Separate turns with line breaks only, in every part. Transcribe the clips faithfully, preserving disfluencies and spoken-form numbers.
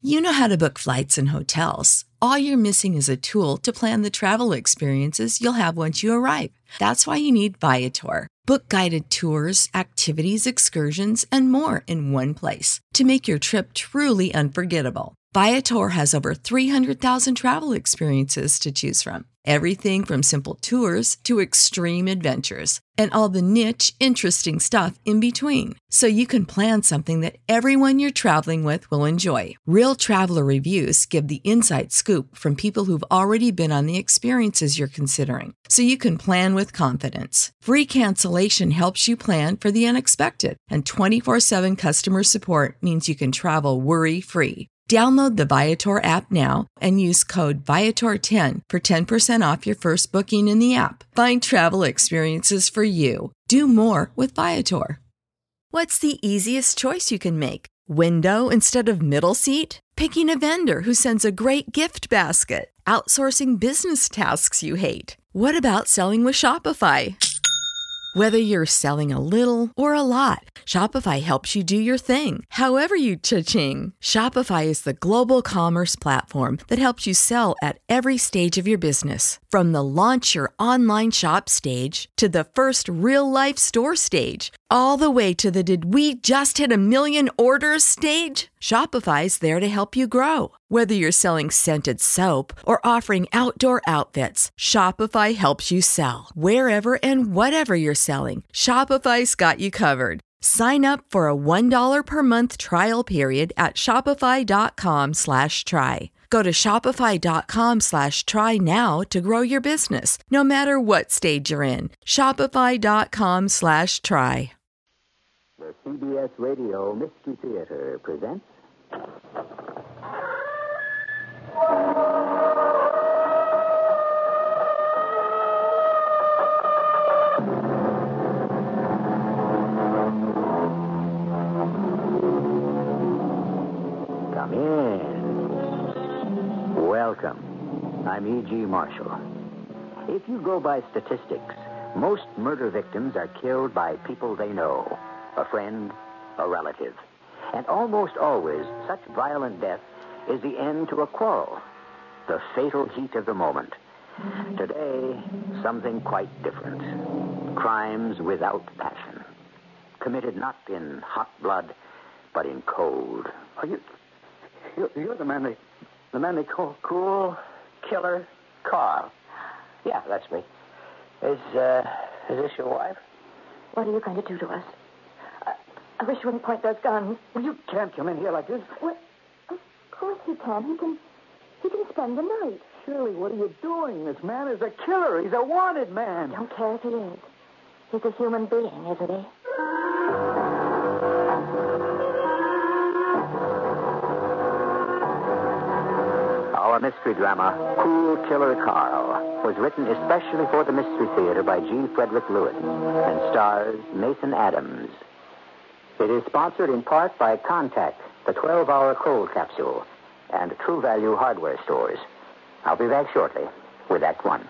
You know how to book flights and hotels. All you're missing is a tool to plan the travel experiences you'll have once you arrive. That's why you need Viator. Book guided tours, activities, excursions, and more in one place to make your trip truly unforgettable. Viator has over three hundred thousand travel experiences to choose from. Everything from simple tours to extreme adventures and all the niche, interesting stuff in between. So you can plan something that everyone you're traveling with will enjoy. Real traveler reviews give the inside scoop from people who've already been on the experiences you're considering. So you can plan with confidence. Free cancellation helps you plan for the unexpected. And twenty-four seven customer support means you can travel worry-free. Download the Viator app now and use code Viator ten for ten percent off your first booking in the app. Find travel experiences for you. Do more with Viator. What's the easiest choice you can make? Window instead of middle seat? Picking a vendor who sends a great gift basket? Outsourcing business tasks you hate? What about selling with Shopify? Whether you're selling a little or a lot, Shopify helps you do your thing, however you cha-ching. Shopify is the global commerce platform that helps you sell at every stage of your business. From the launch your online shop stage to the first real-life store stage, all the way to the did we just hit a million orders stage. Shopify's there to help you grow. Whether you're selling scented soap or offering outdoor outfits, Shopify helps you sell. Wherever and whatever you're selling, Shopify's got you covered. Sign up for a one dollar per month trial period at shopify.com slash try. Go to shopify.com slash try now to grow your business, no matter what stage you're in. Shopify.com slash try.
The C B S Radio Mystery Theater presents... Come in. Welcome. I'm E G. Marshall. If you go by statistics, most murder victims are killed by people they know, a friend, a relative. And almost always, such violent death is the end to a quarrel, the fatal heat of the moment. Today, something quite different. Crimes without passion. Committed not in hot blood, but in cold.
Are you... You're, you're the man they... The man they call Cool Killer Carl.
Yeah, that's me. Is, uh... Is this your wife?
What are you going to do to us? I, I wish you wouldn't point those guns.
Well, you can't come in here like this.
What? Of course he can. He can... He can spend the night.
Shirley, what are you doing? This man is a killer. He's a wanted man.
Don't care if he is. He's a human being, isn't he?
Our mystery drama, Cool Killer Carl, was written especially for the Mystery Theater by G. Frederick Lewis and stars Mason Adams. It is sponsored in part by Contact, the twelve-hour cold capsule, and True Value hardware stores. I'll be back shortly with Act One.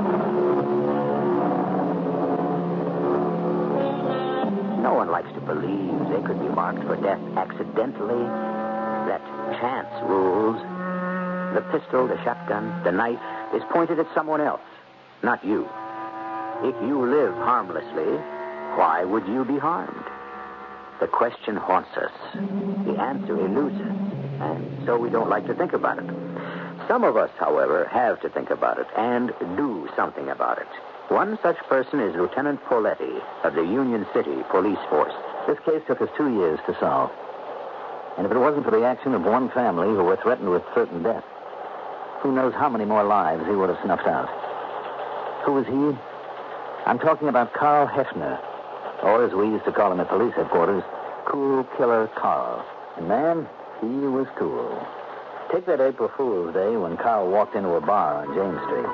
No one likes to believe they could be marked for death accidentally, that chance rules. The pistol, the shotgun, the knife is pointed at someone else, not you. If you live harmlessly, why would you be harmed? The question haunts us. The answer eludes us, and so we don't like to think about it. Some of us, however, have to think about it and do something about it. One such person is Lieutenant Poletti of the Union City Police Force.
This case took us two years to solve. And if it wasn't for the action of one family who were threatened with certain death, who knows how many more lives he would have snuffed out. Who was he? I'm talking about Carl Hefner, or as we used to call him at police headquarters, Cool Killer Carl. And man, he was cool. Take that April Fool's Day when Carl walked into a bar on James Street.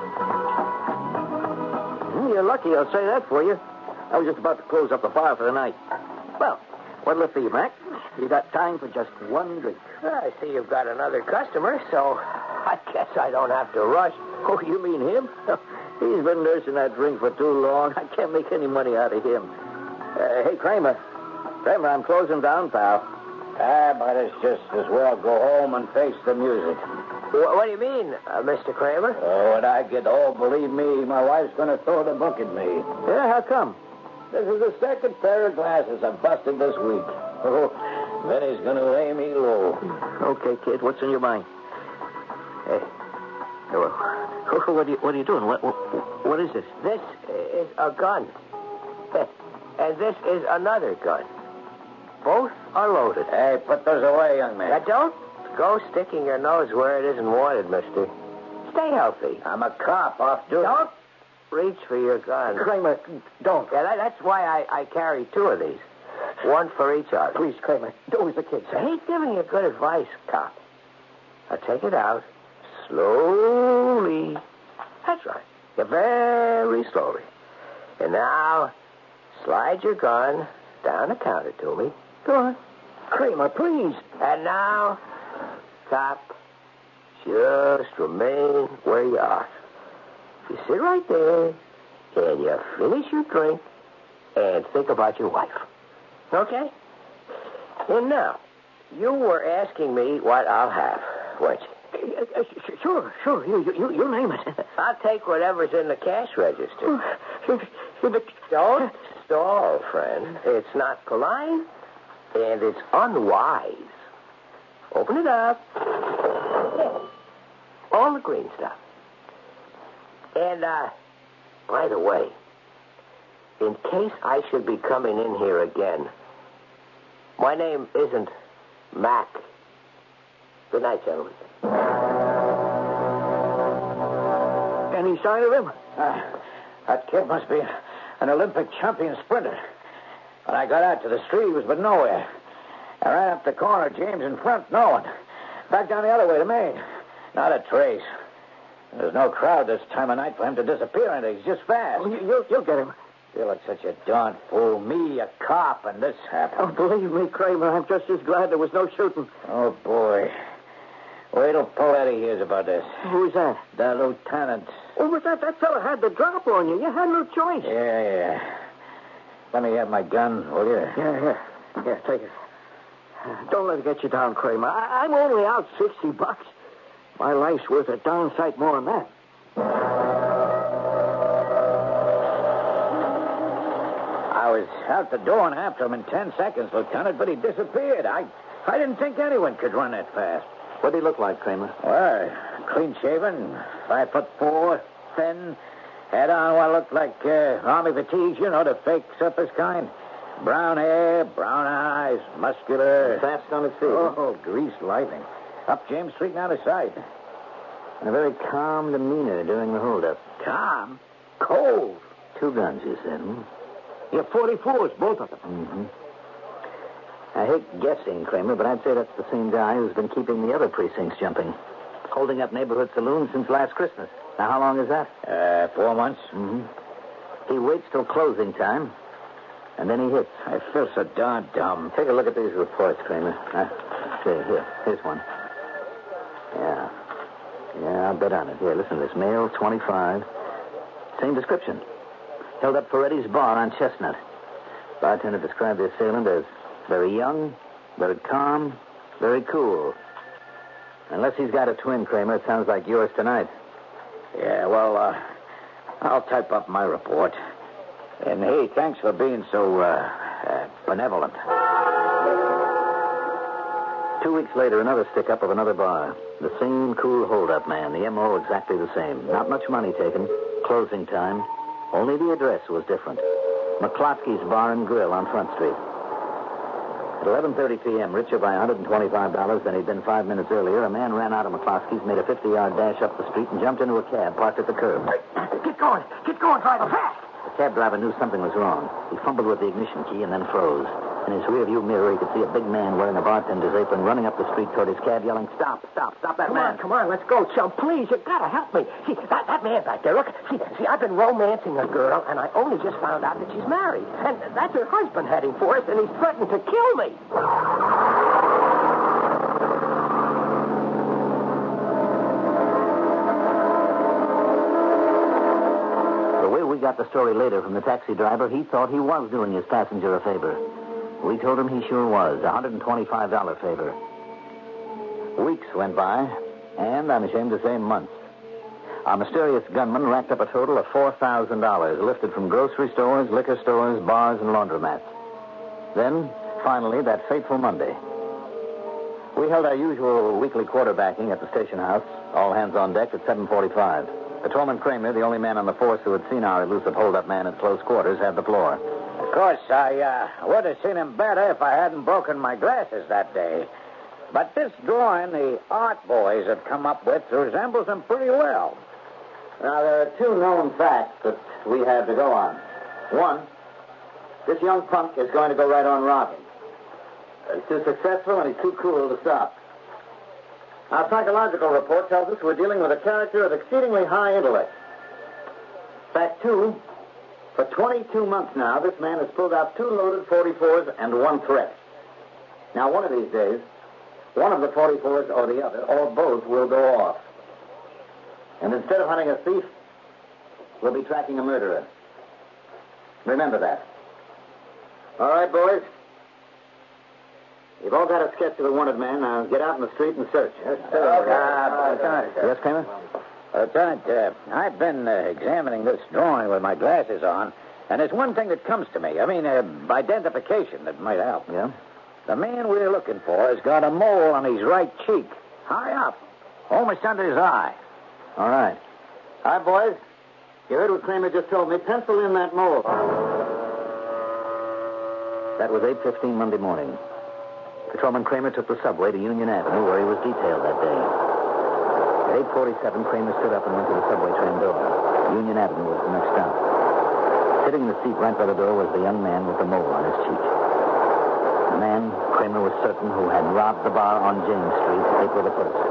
You're lucky, I'll say that for you. I was just about to close up the bar for the night. Well, what'll it be, Mac? You got time for just one drink. I see you've got another customer, so I guess I don't have to rush. Oh, you mean him? He's been nursing that drink for too long. I can't make any money out of him. Uh, hey, Kramer. Kramer, I'm closing down, pal. Ah, but it's just as well go home and face the music.
What, what do you mean, uh, Mister Kramer?
Oh, when I get home, believe me, my wife's going to throw the book at me.
Yeah, how come?
This is the second pair of glasses I've busted this week. Oh, Benny's going to lay me low.
Okay, kid, what's in your mind? Hey, hello. What are you, what are you doing? What, what, what is this? This is a gun. And this is another gun. Both are loaded.
Hey, put those away, young man.
Now, don't go sticking your nose where it isn't wanted, mister. Stay healthy.
I'm a cop off duty.
Don't reach for your gun.
Kramer, don't.
Yeah, that, that's why I, I carry two of these. One for each other.
Please, Kramer, do as the kid says.
He's giving you good advice, cop. Now, take it out slowly. That's right. Yeah, very slowly. And now, slide your gun down the counter to me. Go on.
Kramer, please.
And now, cop, just remain where you are. You sit right there, and you finish your drink, and think about your wife. Okay? And now, you were asking me what I'll have, weren't you?
Uh, uh, sure, sure. You, you, you name it.
I'll take whatever's in the cash register.
Oh,
Don't stall, friend. It's not polite, and it's unwise. Open it up. All the green stuff. And, uh, by the way, in case I should be coming in here again, my name isn't Mac. Good night, gentlemen.
Any sign of him?
Uh, that kid must be an Olympic champion sprinter. When I got out to the street, he was but nowhere. I ran up the corner, James in front, no one. Back down the other way to Maine. Not a trace. There's no crowd this time of night for him to disappear into. He's just fast.
Oh, you, you'll, you'll get him.
You look such a darn fool. Me, a cop, and this happened.
Oh, believe me, Kramer, I'm just as glad there was no shooting.
Oh, boy. Wait till Poletti hears about this.
Who's that?
The lieutenant.
Oh, but that, that fella had the drop on you. You had no choice.
Yeah, yeah. Let me have my gun, will you?
Yeah, here. Here, take it. Don't let it get you down, Kramer. I, I'm only out sixty bucks. My life's worth a darn sight more than that.
I was out the door and after him in ten seconds, Lieutenant, but he disappeared. I I didn't think anyone could run that fast.
What did he look like, Kramer?
Well, clean-shaven, five foot four, thin, had on what looked like uh, army fatigues, you know, the fake surface kind. Brown hair, brown eyes, muscular.
Fast on his feet.
Oh, greased lightning. Up James Street and out of sight.
And a very calm demeanor during the holdup.
Calm? Cold.
Two guns, you said, hmm?
Yeah, forty-fours, both of them.
Mm-hmm. I hate guessing, Kramer, but I'd say that's the same guy who's been keeping the other precincts jumping. Holding up neighborhood saloons since last Christmas. Now, how long is that?
Uh, four months.
Mm-hmm. He waits till closing time, and then he hits.
I feel so darn dumb.
Take a look at these reports, Kramer. Uh, here, here, here's one. Yeah. Yeah, I'll bet on it. Here, listen to this. Male, twenty-five. Same description. Held up Ferretti's bar on Chestnut. Bartender described the assailant as very young, very calm, very cool. Unless he's got a twin, Kramer, it sounds like yours tonight.
Yeah, well, uh, I'll type up my report. And, hey, thanks for being so, uh, uh benevolent.
Two weeks later, another stick-up of another bar. The same cool hold-up man. The M O exactly the same. Not much money taken. Closing time. Only the address was different. McCloskey's Bar and Grill on Front Street. At eleven thirty p.m., richer by one hundred twenty-five dollars than he'd been five minutes earlier, a man ran out of McCloskey's, made a fifty-yard dash up the street, and jumped into a cab parked at the curb.
Get going. Get going, driver, fast.
The cab driver knew something was wrong. He fumbled with the ignition key and then froze. In his rearview mirror, he could see a big man wearing a bartender's apron running up the street toward his cab, yelling, "Stop, stop, stop that
come
man."
on, come on, let's go, chum. Please, you've got to help me. See, that, that man back there, look. See, see, I've been romancing a girl, and I only just found out that she's married. And that's her husband heading for us, and he's threatened to kill me. We got the story later from the taxi driver. He thought he was doing his passenger a favor.
We told him he sure was. A one hundred twenty-five dollars favor. Weeks went by, and I'm ashamed to say months. Our mysterious gunman racked up a total of four thousand dollars, lifted from grocery stores, liquor stores, bars, and laundromats. Then, finally, that fateful Monday. We held our usual weekly quarterbacking at the station house, all hands on deck at seven forty-five. Patrolman Kramer, the only man on the force who had seen our elusive hold-up man at close quarters, had the floor.
Of course, I uh, would have seen him better if I hadn't broken my glasses that day. But this drawing the art boys had come up with resembles him pretty well.
Now, there are two known facts that we have to go on. One, this young punk is going to go right on robbing. He's too successful and he's too cool to stop. Our psychological report tells us we're dealing with a character of exceedingly high intellect. Fact two, for twenty-two months now, this man has pulled out two loaded forty-fours and one threat. Now, one of these days, one of the forty-fours or the other, or both, will go off. And instead of hunting a thief, we'll be tracking a murderer. Remember that. All right, boys. You've all got a sketch of the wanted man. Now get out in the street and search. Yes, sir.
Uh, Lieutenant.
Yes, Kramer?
Lieutenant, uh, I've been uh, examining this drawing with my glasses on, and there's one thing that comes to me. I mean, uh, identification that might help.
Yeah?
The man we're looking for has got a mole on his right cheek, high up, almost under his eye.
All right. All right, boys. You heard what Kramer just told me. Pencil in that mole. That was eight fifteen Monday morning. Patrolman Kramer took the subway to Union Avenue, where he was detailed that day. At eight forty-seven, Kramer stood up and went to the subway train door. Union Avenue was the next stop. Sitting in the seat right by the door was the young man with the mole on his cheek. The man, Kramer was certain, who had robbed the bar on James Street April the first.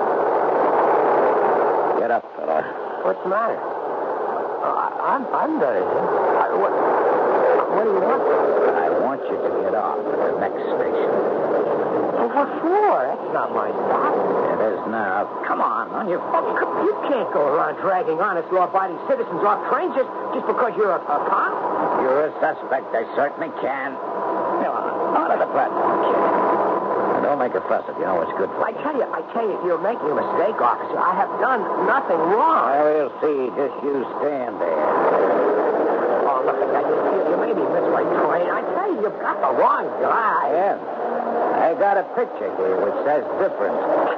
Get up, fella.
What's the matter? Oh, I, I'm, I'm done. I, what, what do you want?
I want you to get off at the next station.
Well, what for? That's not my stop.
It is now. Come on, on your
Oh, c- you can't go around dragging honest, law-abiding citizens off trains just, just because you're a, a cop.
If you're a suspect, I certainly can. Come on, out of the platform, kid. Now, don't make a fuss if you know what's good for
I
you.
tell you, I tell you, you're making a mistake, officer. I have done nothing wrong.
Well, we'll see. Just you stand there.
Oh, look at that. You, you made me miss my train. I tell you, you've got the wrong guy.
Yeah. I got a picture here which says different.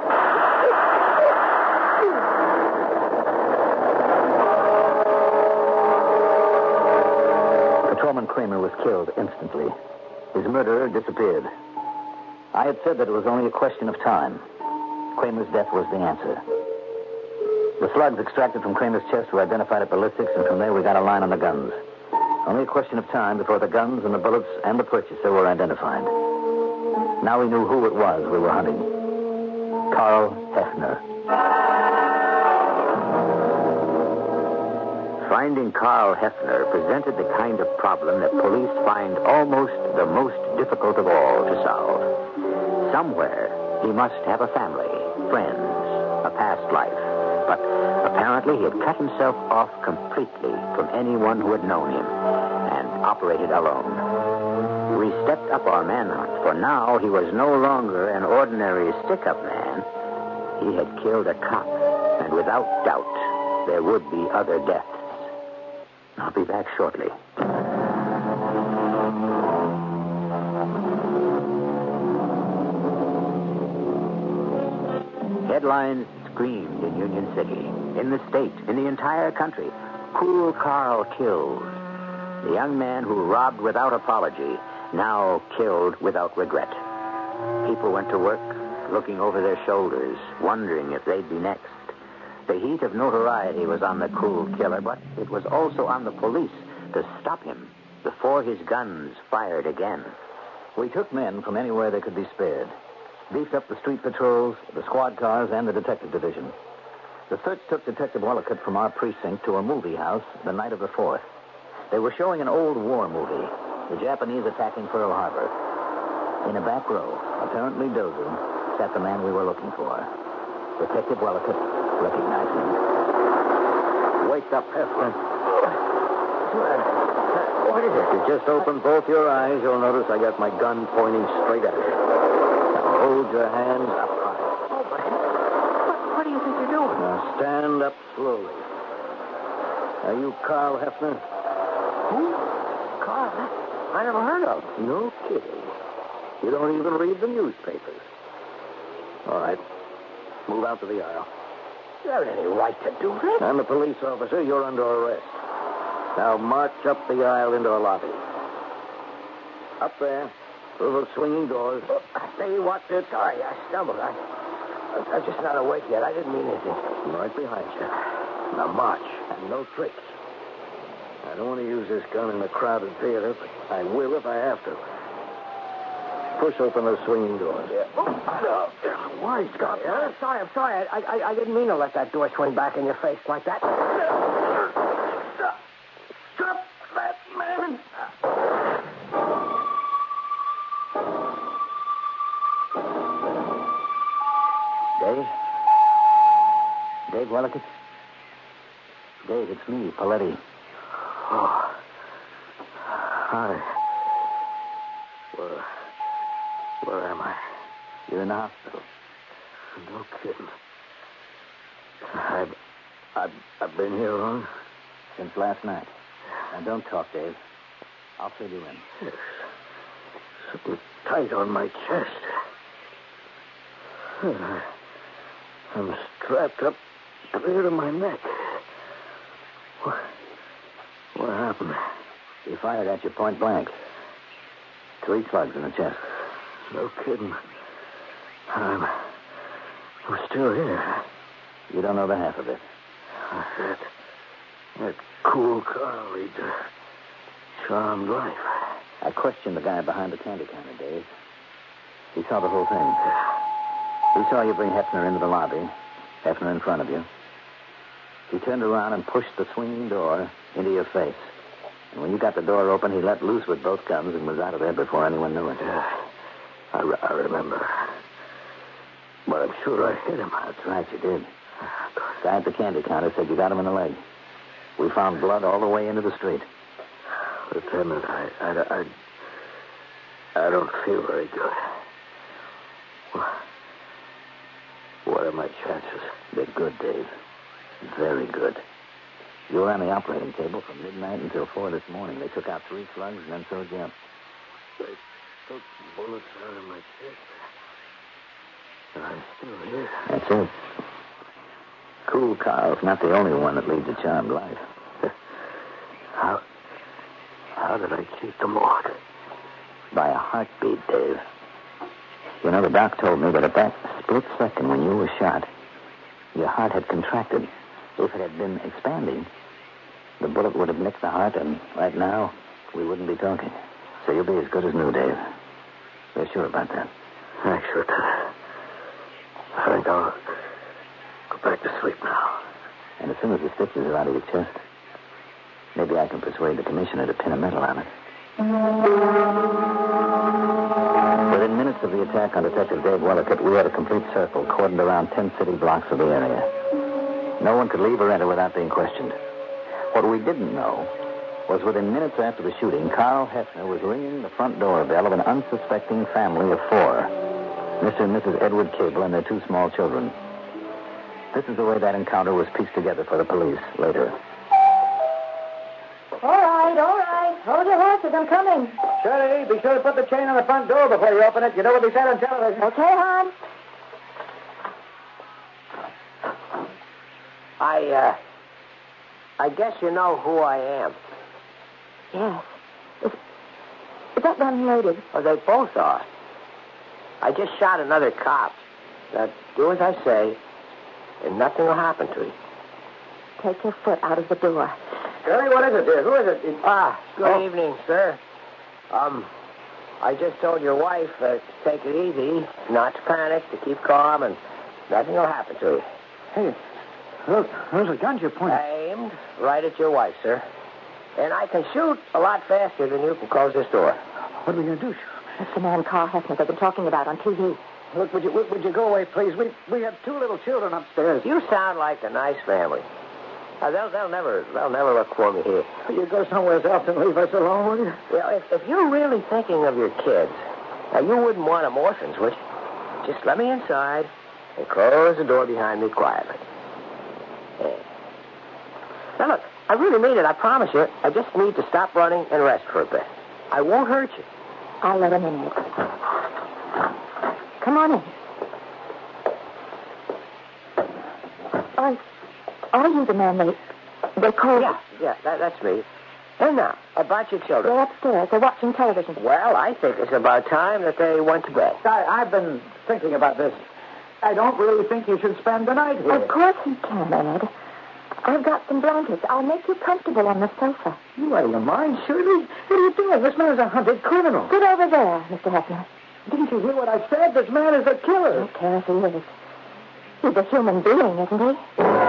Patrolman Kramer was killed instantly. His murderer disappeared. I had said that it was only a question of time. Kramer's death was the answer. The slugs extracted from Kramer's chest were identified at ballistics, and from there we got a line on the guns. Only a question of time before the guns and the bullets and the purchaser were identified. Now we knew who it was we were hunting. Carl Hefner.
Finding Carl Hefner presented the kind of problem that police find almost the most difficult of all to solve. Somewhere, he must have a family, friends, a past life. But apparently he had cut himself off completely from anyone who had known him and operated alone. We stepped up our manhunt, for now he was no longer an ordinary stick-up man. He had killed a cop, and without doubt, there would be other deaths. I'll be back shortly. Headlines screamed in Union City, in the state, in the entire country. Cool Carl killed. The young man who robbed without apology, now killed without regret. People went to work, looking over their shoulders, wondering if they'd be next. The heat of notoriety was on the cool killer, but it was also on the police to stop him before his guns fired again.
We took men from anywhere they could be spared. Beefed up the street patrols, the squad cars, and the detective division. The search took Detective Wallicott from our precinct to a movie house the night of the fourth. They were showing an old war movie, the Japanese attacking Pearl Harbor. In a back row, apparently dozing, sat the man we were looking for. Detective Wallicott recognized him.
Wake up, Hefner.
What is it?
If you just open both your eyes, you'll notice I got my gun pointing straight at you. Now hold your hands up high.
Oh, but what, what do you think you're doing?
Now stand up slowly. Are you Carl Hefner?
Who? Carl? I never heard of him.
No kidding. You don't even read the newspapers. All right. Move out to the aisle.
You haven't any right to do that.
I'm a police officer. You're under arrest. Now march up the aisle into a lobby. Up there, through those swinging doors.
Oh, say what? Sorry, I stumbled. I, I, I'm just not awake yet. I didn't mean anything.
Right behind you. Now march, and no tricks. I don't want to use this gun in a crowded theater, but I will if I have to. Push open those swinging doors.
Yeah. Oh, no. Why, Scott? Yeah? I'm sorry, I'm sorry. I, I, I didn't mean to let that door swing back in your face like that. Stop. Stop that man.
Dave? Dave Wellicut? Dave, it's me, Paletti.
Oh. Hi. Where, where am I?
You're in the hospital.
No kidding. I've, I've, I've been here long?
Since last night. Now, don't talk, Dave. I'll fill you in.
Yes. Something tight on my chest. I'm strapped up clear to my neck. What, what happened?
He fired at you point blank. Three slugs in the chest.
No kidding. I'm, I'm still here.
You don't know the half of it.
That, that cool car leads a charmed life.
I questioned the guy behind the candy counter, Dave. He saw the whole thing. He saw you bring Hefner into the lobby. Hefner in front of you. He turned around and pushed the swinging door into your face. And when you got the door open, he let loose with both guns and was out of there before anyone knew it.
Yeah, I, re- I remember. But I'm sure I hit him.
That's right, you did. Guy at the candy counter said you got him in the leg. We found blood all the way into the street.
Lieutenant, I, I, I, I don't feel very good. What are my chances?
They're good, Dave. Very good. You were on the operating table from midnight until four this morning. They took out three slugs and then sewed you up.
They took bullets out of my chest. And I'm still here.
That's it. Cool Carl's not the only one that leads a charmed life.
How... How did I cheat the morgue?
By a heartbeat, Dave. You know, the doc told me that at that split second when you were shot, your heart had contracted. If it had been expanding, the bullet would have nicked the heart, and right now, we wouldn't be talking. So you'll be as good as new, Dave. We're sure about that.
Thanks, Lieutenant. I think I'll go back to sleep now.
And as soon as the stitches are out of your chest, maybe I can persuade the commissioner to pin a medal on it. Within minutes of the attack on Detective Dave Wellicut, we had a complete circle cordoned around ten city blocks of the area. No one could leave or enter without being questioned. What we didn't know was within minutes after the shooting, Carl Hefner was ringing the front door bell of an unsuspecting family of four. Mister and Missus Edward Cable and their two small children. This is the way that encounter was pieced together for the police later.
All right, all right. Hold your horses. I'm coming.
Shirley, be sure to put the chain on the front door before you open it. You know what they said on television.
Okay, hon.
I, uh... I guess you know who I am.
Yes. Is, is that young lady?
Oh, they both are. I just shot another cop. Now, do as I say, and nothing will happen to you.
Take your foot out of the door.
Shirley, what is it, dear? Who is it? it... Ah, good
Oh.
evening, sir. Um, I just told your wife uh, to take it easy, not to panic, to keep calm, and nothing will happen to you.
Hey, look, those are guns you're pointing.
Aimed right at your wife, sir. And I can shoot a lot faster than you can close this door.
What are we going to do?
That's the man Carl Hefner they've been talking about on T V.
Look, would you, would, would you go away, please? We we have two little children upstairs.
You sound like a nice family. Uh, they'll, they'll never, they'll never look for me here.
You go somewhere else and leave us alone, will you?
Well, if, if you're really thinking of your kids, now you wouldn't want them orphans, would you? Just let me inside and close the door behind me quietly. Yeah. Now, look, I really mean it, I promise you. I just need to stop running and rest for a bit. I won't hurt you.
I'll let him in. Ed. Come on in. Are, are you the man they, they called?
Yeah, yeah, that, that's me. And now, about your children.
They're upstairs. They're watching television.
Well, I think it's about time that they went to bed.
I, I've been thinking about this. I don't really think you should spend the night here.
Of course he can, Ed. I've got some blankets. I'll make you comfortable on the sofa.
You out of your mind, Shirley? What are you doing? This man's a hunted criminal.
Sit over there, Mister Hefner.
Didn't you hear what I said? This man is a killer.
I care if he is. He's a human being, isn't he?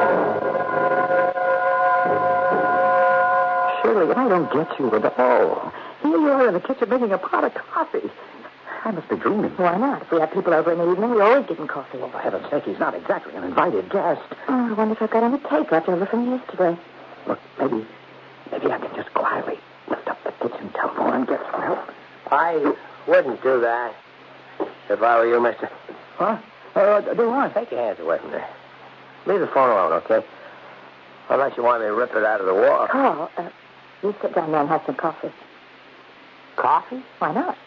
Shirley, I don't get you at all. Here you are in the kitchen making a pot of coffee. I must be dreaming.
Why not? If we have people over in the evening, we always give them coffee.
Oh, for heaven's sake, he's not exactly an invited guest.
Oh, I wonder if I've got any cake left over from yesterday.
Look, maybe, maybe I can just quietly lift up the kitchen telephone and get some help.
I wouldn't do that if I were you, mister.
Huh? Uh, do what?
Take your hands away from there. Leave the phone alone, okay? Unless you want me to rip it out of the wall.
Carl, uh, you sit down there and have some coffee.
Coffee?
Why not?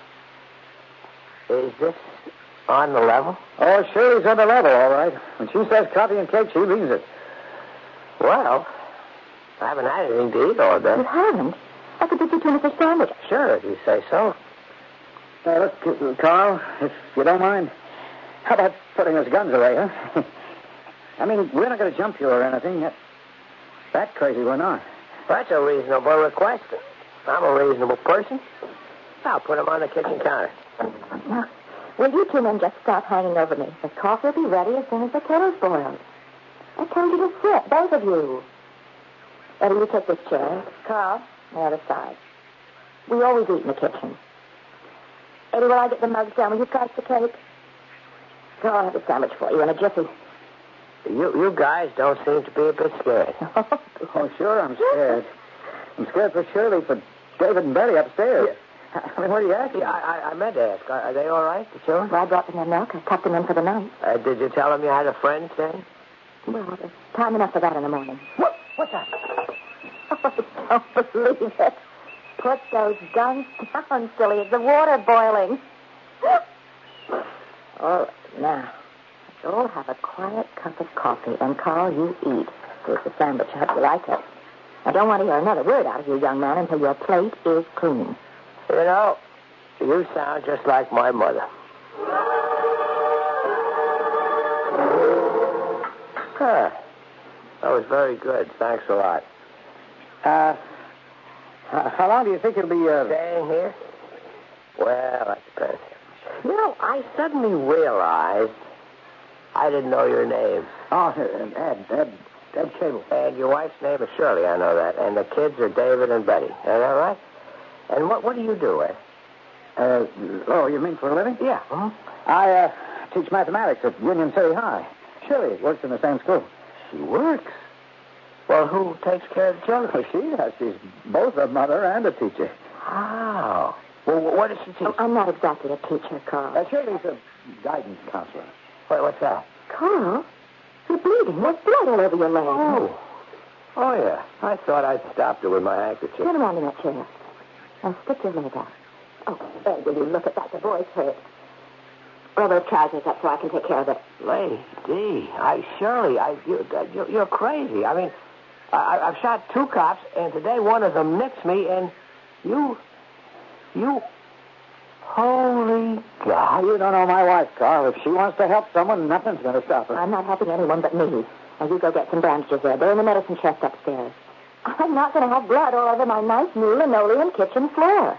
Is this on the level?
Oh, Shirley's on the level, all right. When she says coffee and cake, she means it.
Well, I haven't had anything to eat all day.
You haven't? I could get you tuna fish sandwich.
Sure, if you say so.
Now, look, uh, Carl, if you don't mind, how about putting those guns away, huh? I mean, we're not going to jump you or anything. That, that crazy we're not.
That's a reasonable request. I'm a reasonable person. I'll put them on the kitchen counter.
Now, will you two men just stop hanging over me? The coffee will be ready as soon as the kettle's boiled. I told you to sit, both of you. Eddie, you take this chair. Carl, the other side. We always eat in the kitchen. Eddie, will I get the mugs down? Will you price the cake? Carl, I'll have a sandwich for you in a jiffy.
You you guys don't seem to be a bit scared.
Oh, sure, I'm scared. I'm scared for Shirley, for David and Betty upstairs. Yeah. I mean, what are you asking?
Yeah, I, I, I meant to ask. Are, are they all right, the children?
Well, I brought them their milk. I tucked them in for the night.
Uh, did you tell them you had a friend staying?
Well, there's time enough for that in the morning.
What? What's that?
Oh, I don't believe it. Put those guns down, silly. Is the water boiling? Oh, now, let's all have a quiet cup of coffee. And, Carl, you eat. Here's the sandwich. I hope you like it. I don't want to hear another word out of you, young man, until your plate is clean.
You know, you sound just like my mother. Huh. That was very good. Thanks a lot.
Uh, how long do you think you'll be, uh...
Staying here? Well, that depends. You know, I suddenly realized I didn't know your name.
Oh, Ed, Ed, Ed Cable.
And your wife's name is Shirley, I know that. And the kids are David and Betty. Is that right? And what what do you do, Ed?
Uh, oh, you mean for a living?
Yeah. Huh?
I, uh, teach mathematics at Union City High. Shirley works in the same school.
She works? Well, who takes care of the children?
Well, she does. She's both a mother and a teacher.
Oh. Well, what does she teach?
Oh, I'm not exactly a teacher, Carl.
Uh, Shirley's a guidance counselor.
Wait, what's that?
Carl, you're bleeding. There's blood all over your leg.
Oh. Oh, yeah. I thought I'd stopped her with my handkerchief.
Get around in that chair. Now, stick your leg out. Oh, Ed, will you look at that? The boy's hurt. Roll those trousers up so I can take care of it.
Lady, I, Shirley, I, you, you, you're crazy. I mean, I, I've shot two cops, and today one of them nicked me, and you, you, holy God.
You don't know my wife, Carl. If she wants to help someone, nothing's going to stop her.
I'm not helping anyone but me. Now, you go get some bandages there. They're in the medicine chest upstairs. I'm not going to have blood all over my nice new linoleum kitchen floor.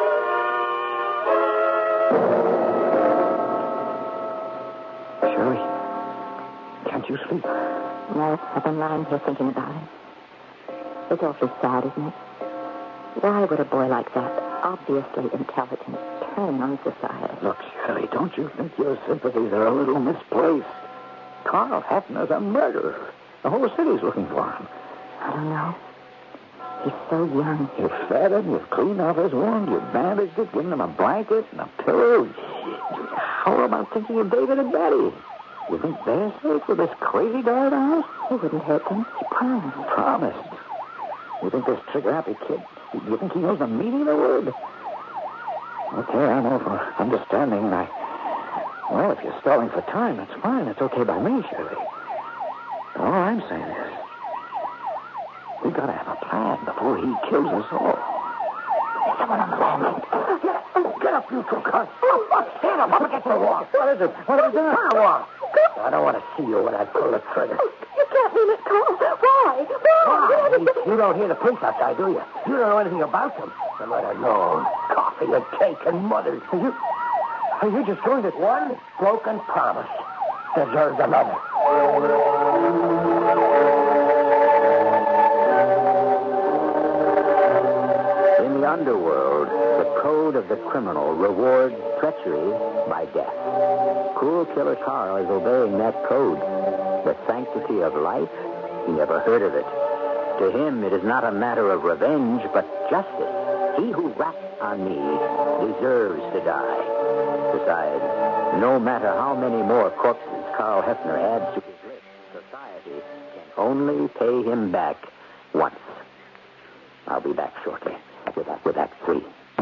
Shirley, can't you sleep?
No, I've been lying here thinking about it. It's awfully sad, isn't it? Why would a boy like that, obviously intelligent, turn on society?
Look, Shirley, don't you think your sympathies are a little misplaced? Carl Hefner's a murderer. The whole city's looking for him.
I don't know. He's so young.
You've fed him, you've cleaned off his wound, you've bandaged it, given him a blanket and a pillow. How about thinking of David and Betty? You think they're safe with this crazy guy at the house?
He wouldn't hurt them. He promised.
Promised. You think this trigger-happy kid, you think he knows the meaning of the word? Okay, I'm all for understanding, and I... Well, if you're stalling for time, that's fine. It's okay by me, Shirley. But all I'm saying is, we gotta have a plan before he kills us all.
There's someone on the landing. Get, oh, get up, you two cunts. Oh, stand up. Up against the wall.
What is it? What have you done?
Turn the wall. I don't want to see you when I pull the trigger.
You can't mean it, Carl. Why? Why?
Why? You don't hear the police outside, do you? You don't know anything about them. So let alone coffee and cake and mothers.
Are you... Are you just going to...
One broken promise deserves another.
In the underworld, the code of the criminal rewards treachery by death. Cruel Killer Carl is obeying that code. The sanctity of life, he never heard of it. To him, it is not a matter of revenge, but justice. He who rats on me deserves to die. Besides, no matter how many more corpses Carl Hefner adds to his list, society can only pay him back once. I'll be back shortly with that, with Act Three.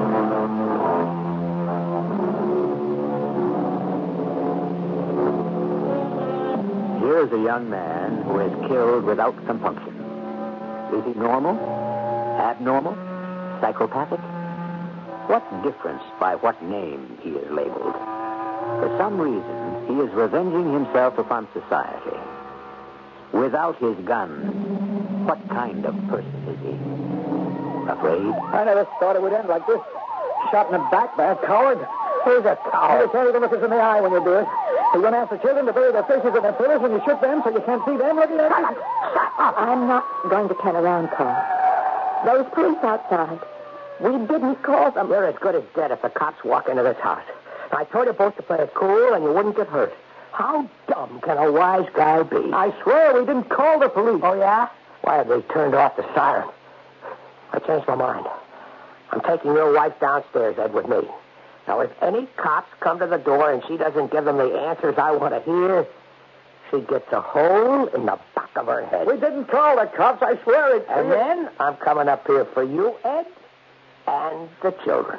Here's a young man who is killed without compunction. Is he normal? Abnormal? Psychopathic? What difference by what name he is labeled? For some reason, he is revenging himself upon society. Without his gun, what kind of person is he? Afraid?
I never thought it would end like this. Shot in the back by a coward.
Who's a coward?
You tell you to look us in the eye when you do it. You won't ask the children to bury their faces in their pillows when you shoot them so you can't see them looking at you.
I'm not going to turn around, Carl. Those police outside, we didn't call them.
You're as good as dead if the cops walk into this house. I told you both to play it cool and you wouldn't get hurt. How dumb can a wise guy be?
I swear we didn't call the police.
Oh, yeah? Why have they turned off the siren? I changed my mind. I'm taking your wife downstairs, Ed, with me. Now, if any cops come to the door and she doesn't give them the answers I want to hear, she gets a hole in the back of her head.
We didn't call the cops, I swear it.
And then I'm coming up here for you, Ed, and the children.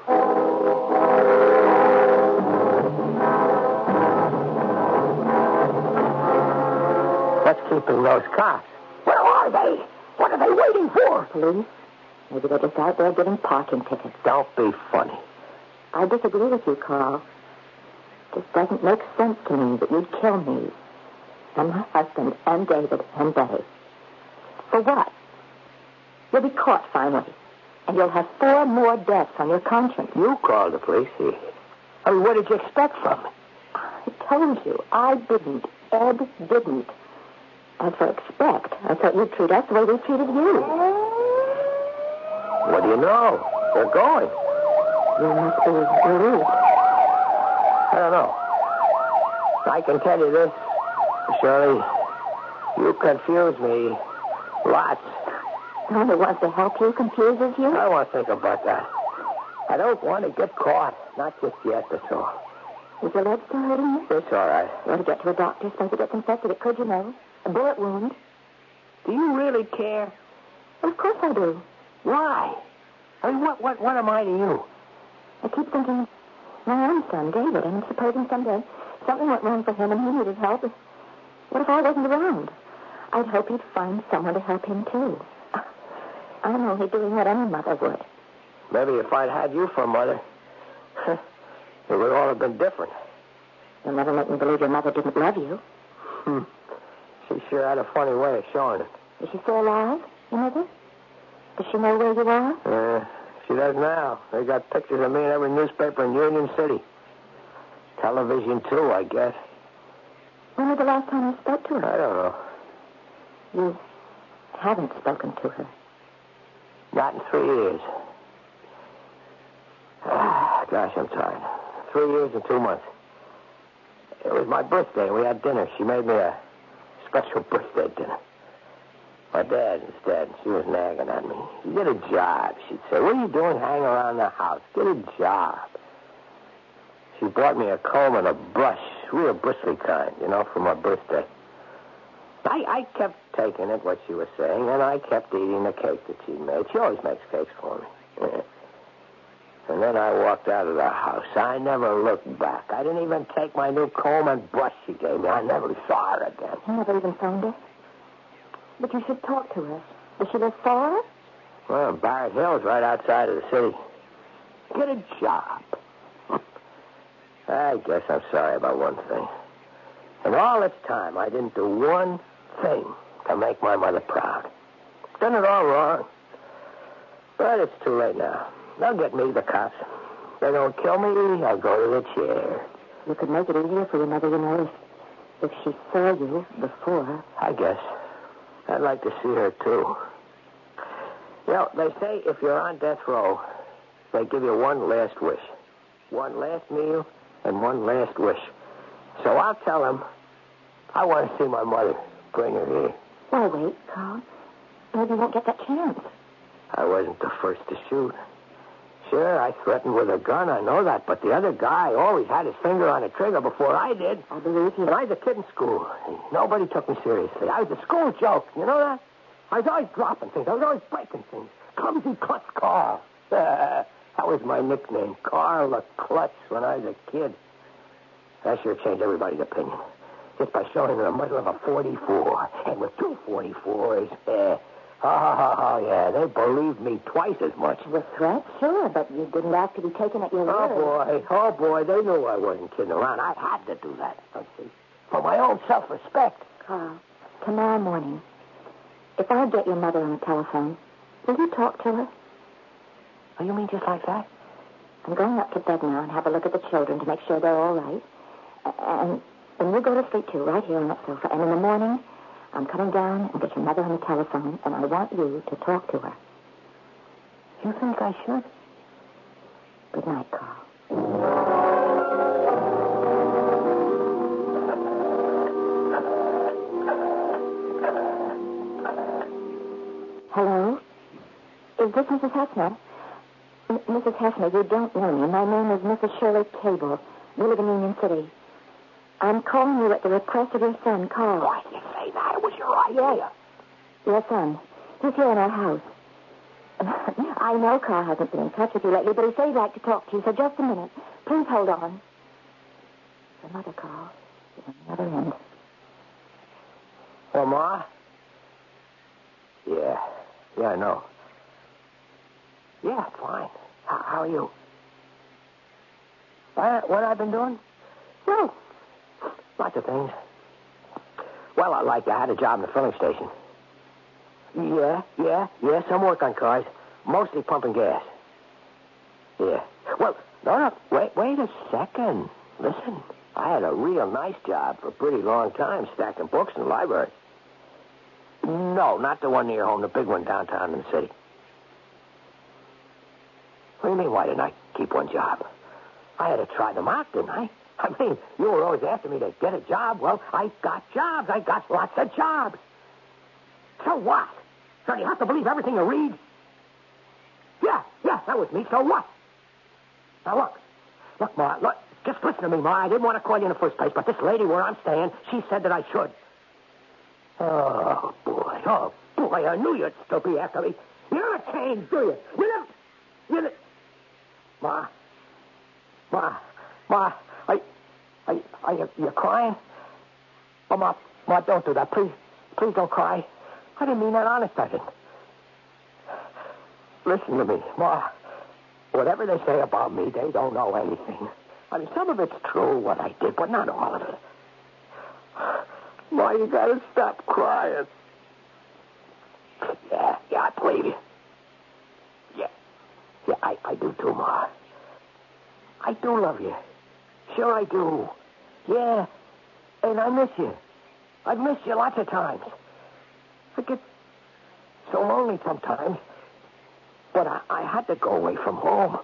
What's keeping those cops? Where are they? What are they waiting for?
Police? Maybe they're just out there giving parking tickets.
Don't be funny.
I disagree with you, Carl. It just doesn't make sense to me that you'd kill me and my husband and David and Betty. For what? You'll be caught finally, and you'll have four more deaths on your conscience.
You called the police. I mean, what did you expect from me?
I told you, I didn't. Ed didn't. As for expect, I thought you'd treat us the way we treated you.
What do you know? They're going.
You must be relieved.
I don't know. I can tell you this, Shirley. You confuse me lots.
No one who wants to help you confuses you?
I won't think about that. I don't want to get caught. Not just yet, that's all.
Is your leg still hurting you?
It's all right.
You ought to get to a doctor. Supposed to get infected. It could, you know. A bullet wound.
Do you really care?
Well, of course I do.
Why? I mean, what, what, what am I to you?
I keep thinking, my own son, David, and supposing someday something went wrong for him and he needed help. What if I wasn't around? I'd hope he'd find someone to help him, too. I'm only doing what any mother would.
Maybe if I'd had you for a mother, it would all have been different.
You'll never make me believe your mother didn't love you.
Hmm. She sure had a funny way of showing it.
Is she still alive, your mother? Does she know where you are?
Yeah, she does now. They got pictures of me in every newspaper in Union City. Television, too, I guess.
When was the last time you spoke to her?
I don't know.
You haven't spoken to her.
Not in three years. Ah, gosh, I'm tired. Three years and two months. It was my birthday. We had dinner. She made me a special birthday dinner. My dad instead, she was nagging at me. Get a job, she'd say. What are you doing hanging around the house? Get a job. She bought me a comb and a brush, real bristly kind, you know, for my birthday. I, I kept taking it, what she was saying, and I kept eating the cake that she made. She always makes cakes for me. And then I walked out of the house. I never looked back. I didn't even take my new comb and brush she gave me. I never saw her again.
You never even phoned her? But you should talk to her. Does she live far?
Well, Barrett Hill's right outside of the city. Get a job. I guess I'm sorry about one thing. In all this time, I didn't do one thing to make my mother proud. Done it all wrong. But it's too late now. They'll get me, the cops. They don't kill me, I'll go to the chair.
You could make it easier for your mother, you know, if, if she saw you before.
I guess. I'd like to see her, too. You know, they say if you're on death row, they give you one last wish. One last meal and one last wish. So I'll tell them I want to see my mother. Bring her here.
Why, wait, Carl. Maybe you won't get that chance.
I wasn't the first to shoot. Sure, I threatened with a gun, I know that, but the other guy always had his finger on the trigger before I did.
I believe you.
And I was a kid in school. Nobody took me seriously. I was a school joke, you know that? I was always dropping things. I was always breaking things. Clumsy Klutz Carl. that was my nickname, Carl the Klutz, when I was a kid. That sure changed everybody's opinion. Just by showing them the muzzle of a forty-four. And with two forty-fours, eh... Oh, oh, oh, yeah, they believed me twice as much.
With threats, sure, but you didn't have to be taken at your word.
Oh, boy, oh, boy, they knew I wasn't kidding around. I had to do that, don't see, for my own self-respect.
Carl, tomorrow morning, if I get your mother on the telephone, will you talk to her?
Oh, you mean just like that?
I'm going up to bed now and have a look at the children to make sure they're all right. And, and you go to sleep, too, right here on that sofa. And in the morning, I'm coming down and get your mother on the telephone, and I want you to talk to her.
You think I should?
Good night, Carl. Hello? Is this Missus Hessner? M- Missus Hessner, you don't know me. My name is Missus Shirley Cable. We live in Union City. I'm calling you at the request of your son, Carl.
Why did you say that? It was your idea.
Your son. He's here in our house. I know Carl hasn't been in touch with you lately, but he said he'd like to talk to you, so just a minute. Please hold on. Your mother, Carl, is on the other end.
Well, Ma? Yeah. Yeah, I know. Yeah, fine. How, how are you? What, what I've been doing? Well, lots of things. Well, I like I had a job in the filling station. Yeah, yeah, yeah, some work on cars. Mostly pumping gas. Yeah. Well, no, no, wait, wait a second. Listen, I had a real nice job for a pretty long time stacking books in the library. No, not the one near home, the big one downtown in the city. What do you mean, why didn't I keep one job? I had to try them out, didn't I? I mean, you were always asking me to get a job. Well, I got jobs. I got lots of jobs. So what? So do you have to believe everything you read? Yeah, yeah, that was me. So what? Now, look. Look, Ma, look. Just listen to me, Ma. I didn't want to call you in the first place, but this lady where I'm staying, she said that I should. Oh, boy. Oh, boy. I knew you'd still be after me. You never changed, do you? You never... You never... Ma. Ma. Ma. I... I... I... You're crying? Oh, Ma. Ma, don't do that. Please. Please don't cry. I didn't mean that. Honest, I didn't. Listen to me, Ma. Whatever they say about me, they don't know anything. I mean, some of it's true, what I did, but not all of it. Ma, you gotta stop crying. Yeah, yeah, I believe you. Yeah. Yeah, I, I do too, Ma. I do love you. Sure I do. Yeah. And I miss you. I've missed you lots of times. I get so lonely sometimes. But I, I had to go away from home.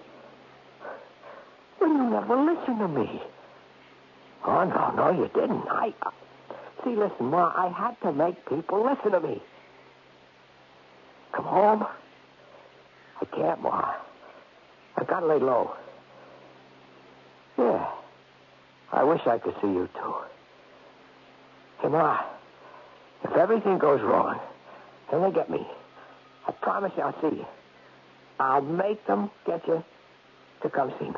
Well, you never listened to me. Oh, no, no, you didn't. I, uh, See, listen, Ma, I had to make people listen to me. Come home? I can't, Ma. I gotta lay low. Yeah. I wish I could see you, too. Hey, Ma, if everything goes wrong, and they get me, I promise you I'll see you. I'll make them get you to come see me.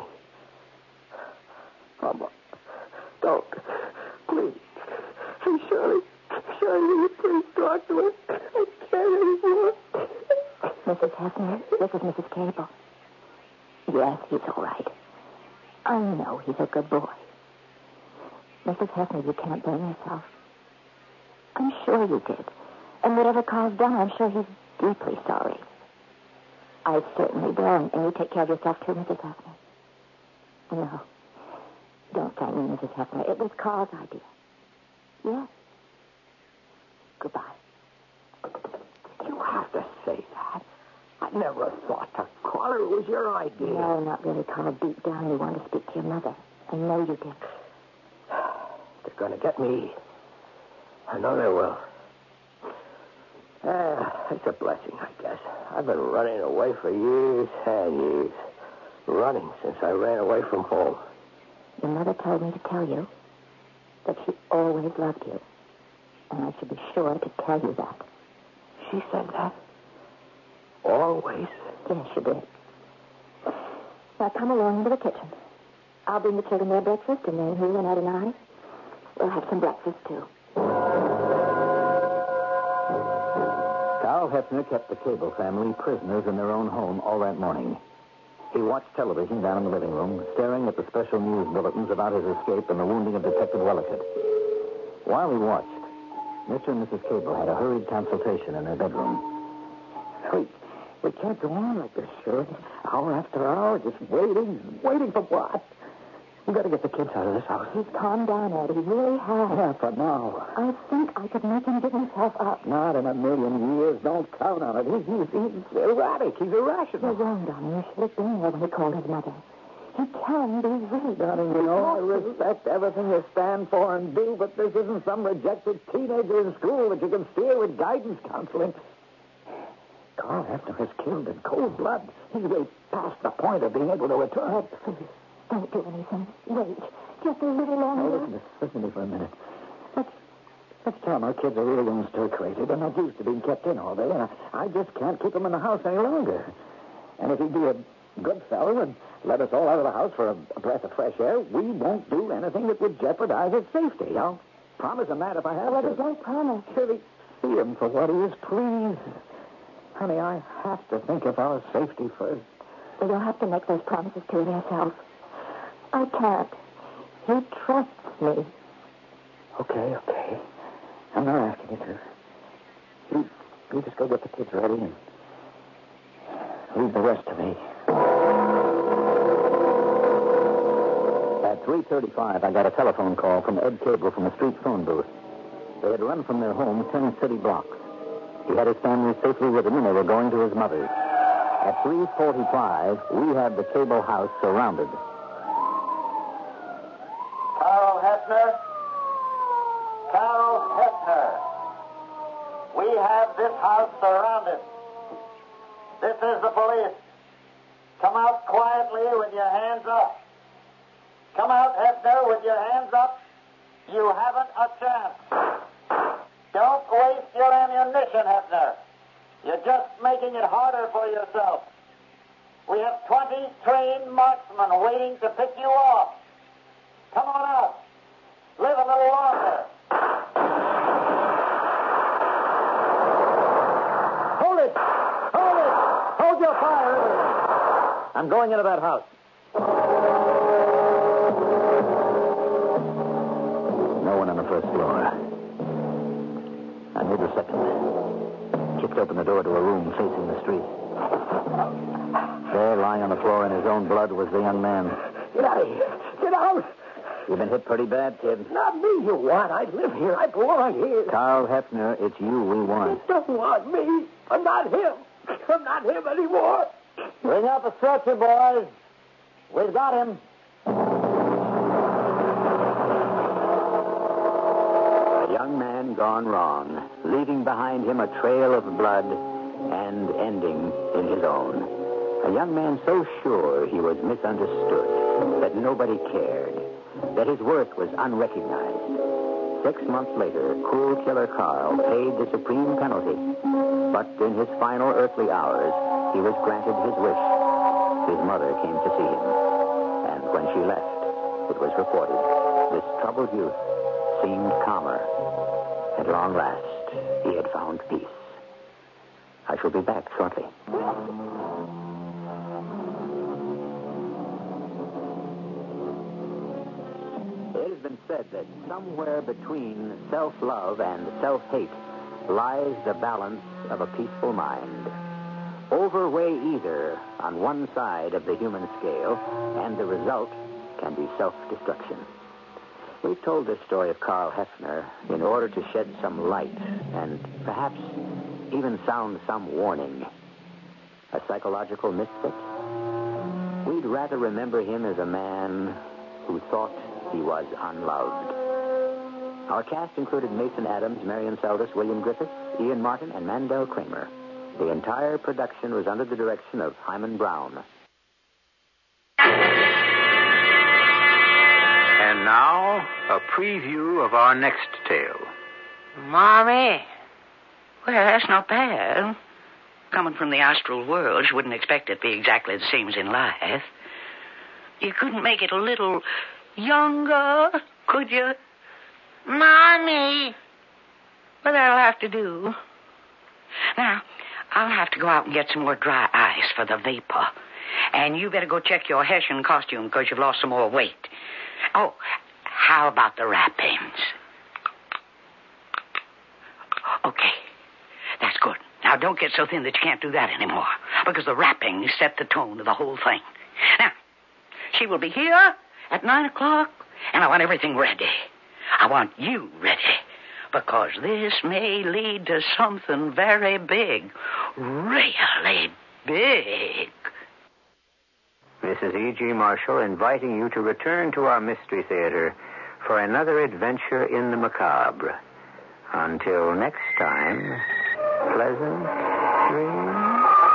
Oh, Ma, don't. Please. Hey, Shirley. Shirley, will you please talk to him? I can't anymore.
Missus Hefner, this is Missus Cable. Yes, he's all right. I know he's a good boy. Missus Hefner, you can't blame yourself. I'm sure you did. And whatever Carl's done, I'm sure he's deeply sorry. I certainly will. And you take care of yourself, too, Missus Hefner. No. Don't thank me, Missus Hefner. It was Carl's idea. Yes. Goodbye.
You have to say that. I never thought to call her. It was your idea.
No, not really, Carl. Deep down, you want to speak to your mother. I know you did.
They're going to get me. I know they will. Ah, it's a blessing, I guess. I've been running away for years and years. Running since I ran away from home.
Your mother told me to tell you that she always loved you. And I should be sure to tell you that.
She said that? Always?
Yes, she did. Now come along into the kitchen. I'll bring the children their breakfast, and then Hugh and Ed and I will have some breakfast, too.
Carl Hefner kept the Cable family prisoners in their own home all that morning. He watched television down in the living room, staring at the special news bulletins about his escape and the wounding of Detective Wellicott. While he watched, Mister and Missus Cable had a hurried consultation in their bedroom.
We, we can't go on like this, Shirley. Hour after hour, just waiting, waiting for what? We've got to get the kids out of this house.
He's calmed down, Ed. He really has.
Yeah, for now.
I think I could make him give himself up.
Not in a million years. Don't count on it. He's, he's, he's erratic. He's irrational.
You're wrong, darling. You should have been there when he called his mother. He can be really
Darling, you know, I respect everything you stand for and do, but this isn't some rejected teenager in school that you can steer with guidance counseling. Carl Hefner is killed in cold blood. He's way past the point of being able to return.
Oh, please, don't do anything. Wait, just a little longer.
Now, listen, listen to me for a minute. Let's, let's tell them our kids are really going stir crazy. They're not used to being kept in all day, and I, I just can't keep them in the house any longer. And if he'd be a good fellow and let us all out of the house for a, a breath of fresh air, we won't do anything that would jeopardize his safety. I'll promise him that if I have
Well,
to.
there's no promise.
Shirley, see him for what he is, please. Honey, I have to think of our safety first.
Well, you'll have to make those promises to him yourself. I can't. He trusts me.
Okay, okay. I'm not asking you to. You, you just go get the kids ready and leave the rest to me.
At three thirty-five, I got a telephone call from Ed Cable from the street phone booth. They had run from their home ten city blocks. He had his family safely with him, and they were going to his mother's. At three forty-five, we had the Cable house surrounded.
Carl Hefner. Carl Hefner. We have this house surrounded. This is the police. Come out quietly with your hands up. Come out, Hefner, with your hands up. You haven't a chance. Don't waste your ammunition, Hefner. You're just making it harder for yourself. We have twenty trained marksmen waiting to pick you off. Come on out. Live a little longer.
Hold it! Hold it! Hold your fire! I'm going into that house. No one on the first floor. I made the second. Kicked open the door to a room facing the street. There, lying on the floor in his own blood, was the young man.
Get out of here. Get out.
You've been hit pretty bad, kid.
Not me, you want. I live here. I belong here.
Carl Hefner, it's you we want.
You don't want me. I'm not him. I'm not him anymore.
Bring up a stretcher, boys. We've got him.
The
young man gone wrong, leaving behind him a trail of blood and ending in his own. A young man so sure he was misunderstood, that nobody cared, that his worth was unrecognized. Six months later, cool killer Carl paid the supreme penalty. But in his final earthly hours, he was granted his wish. His mother came to see him. And when she left, it was reported, this troubled youth seemed calmer. At long last, he had found peace. I shall be back shortly. It has been said that somewhere between self-love and self-hate lies the balance of a peaceful mind. Overweigh either on one side of the human scale, and the result can be self-destruction. We've told this story of Carl Hefner in order to shed some light and perhaps even sound some warning. A psychological misfit? We'd rather remember him as a man who thought he was unloved. Our cast included Mason Adams, Marion Seldes, William Griffiths, Ian Martin, and Mandel Kramer. The entire production was under the direction of Hyman Brown. And now, a preview of our next tale.
Mommy. Well, that's not bad. Coming from the astral world, you wouldn't expect it to be exactly the same as in life. You couldn't make it a little younger, could you? Mommy. Well, that'll have to do. Now, I'll have to go out and get some more dry ice for the vapor. And you better go check your Hessian costume because you've lost some more weight. Oh, how about the wrappings? Okay, that's good. Now, don't get so thin that you can't do that anymore, because the wrappings set the tone of the whole thing. Now, she will be here at nine o'clock, and I want everything ready. I want you ready, because this may lead to something very big, really big.
This is E G. Marshall inviting you to return to our Mystery Theater for another adventure in the macabre. Until next time, pleasant dreams.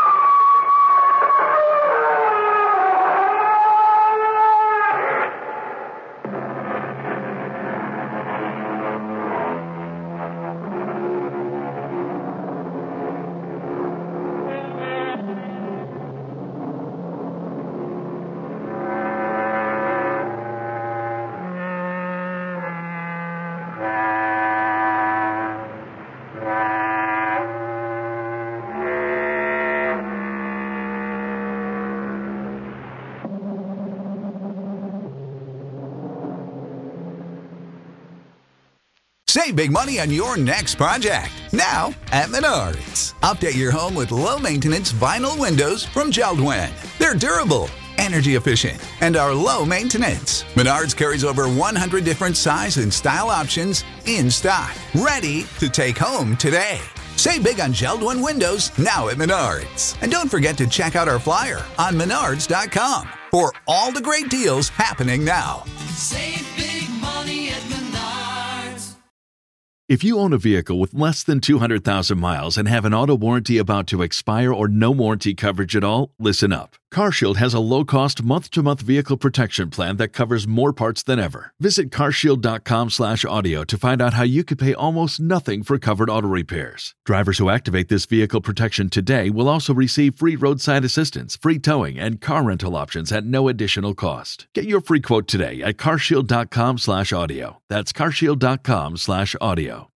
Save big money on your next project, now at Menards. Update your home with low-maintenance vinyl windows from Jeld-Wen. They're durable, energy efficient, and are low maintenance. Menards carries over one hundred different size and style options in stock, ready to take home today. Save big on Jeld-Wen windows now at Menards. And don't forget to check out our flyer on menards dot com for all the great deals happening now.
Save big money at Menards.
If you own a vehicle with less than two hundred thousand miles and have an auto warranty about to expire or no warranty coverage at all, listen up. CarShield has a low-cost month-to-month vehicle protection plan that covers more parts than ever. Visit carshield dot com slash audio to find out how you could pay almost nothing for covered auto repairs. Drivers who activate this vehicle protection today will also receive free roadside assistance, free towing, and car rental options at no additional cost. Get your free quote today at carshield dot com slash audio. That's carshield dot com slash audio.